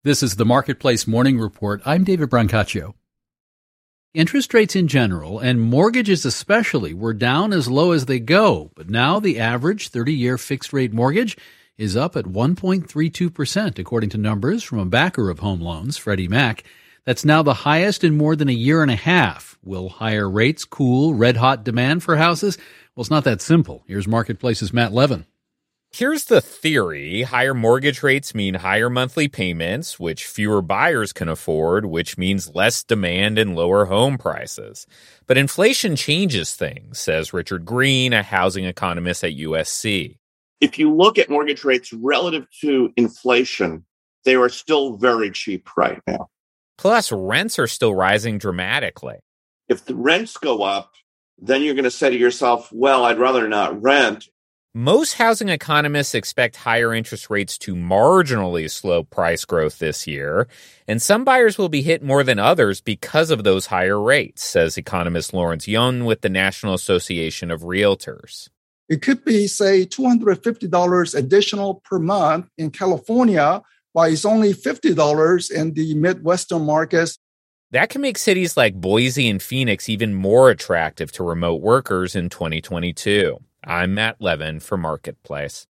This is the Marketplace Morning Report. I'm David Brancaccio. Interest rates in general, and mortgages especially, were down as low as they go. But now the average 30-year fixed-rate mortgage is up at 1.32%, according to numbers from a backer of home loans, Freddie Mac. That's now the highest in more than a year and a half. Will higher rates cool red-hot demand for houses? Well, it's not that simple. Here's Marketplace's Matt Levin. Here's the theory. Higher mortgage rates mean higher monthly payments, which fewer buyers can afford, which means less demand and lower home prices. But inflation changes things, says Richard Green, a housing economist at USC. If you look at mortgage rates relative to inflation, they are still very cheap right now. Plus, rents are still rising dramatically. If the rents go up, then you're going to say to yourself, well, I'd rather not rent. Most housing economists expect higher interest rates to marginally slow price growth this year, and some buyers will be hit more than others because of those higher rates, says economist Lawrence Yun with the National Association of Realtors. It could be, say, $250 additional per month in California, while it's only $50 in the Midwestern markets. That can make cities like Boise and Phoenix even more attractive to remote workers in 2022. I'm Matt Levin for Marketplace.